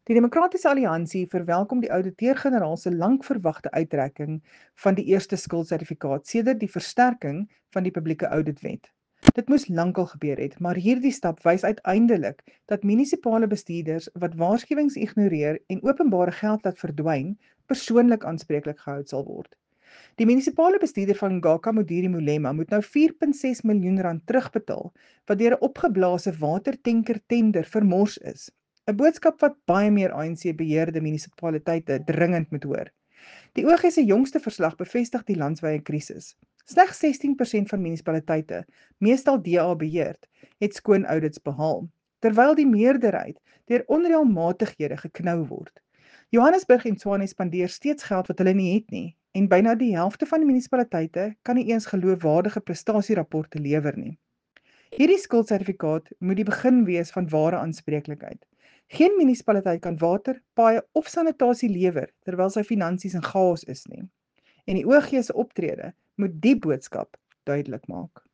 Die Demokratiese Alliansie verwelkom die ouditeur-generaal se lankverwagte uittrekking van die eerste skuldsertifikaat sedert die versterking van die publieke ouditwet. Dit moes lankal gebeur het, maar hierdie stap wys uiteindelik dat munisipale bestuurders wat waarskuwings ignoreer en openbare geld laat verdwyn, persoonlik aanspreeklik gehou sal word. Die munisipale bestuurder van Ngaka Modiri Molema moet nou R4.6 miljoen terugbetaal, wat deur 'n opgeblaase watertanker tender vermors is. 'n Boodskap wat baie meer ANC-beheerde munisipaliteite dringend moet hoor. Die OG se jongste verslag bevestig die landwyse krisis. Slegs 16% van munisipaliteite, meestal DA beheerd, het skoon audits behaal, terwyl die meerderheid deur onreëlmatighede geknou word. Johannesburg en Tshwane spandeer steeds geld wat hulle nie het nie, en byna die helfte van die munisipaliteite kan nie eens geloofwaardige prestasierapporte lewer nie. Hierdie skuldsertifikaat moet die begin wees van ware aanspreeklikheid. Geen munisipaliteit kan water, paaie of sanitasie lewer terwyl sy finansies in chaos is nie. En die OG se optrede moet die boodskap duidelik maak.